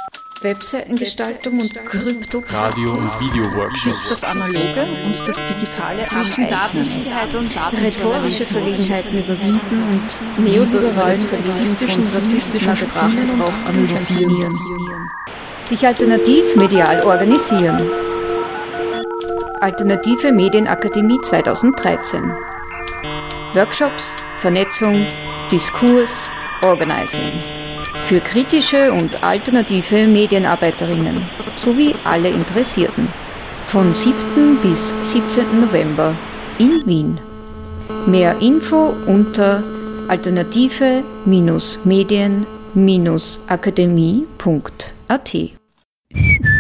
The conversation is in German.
Webseitengestaltung und Kryptographie. Radio- und Videoworkshops. Das Analoge und das Digitale zwischen Datensicherheit und Rhetorische Verlegenheiten überwinden und neoliberalen, sexistischen, rassistischen Sprachgebrauch analysieren. Sich alternativ medial organisieren. Alternative Medienakademie 2013. Workshops, Vernetzung, Diskurs, Organizing. Für kritische und alternative Medienarbeiterinnen sowie alle Interessierten. Von 7. bis 17. November in Wien. Mehr Info unter alternative-medien-akademie.at.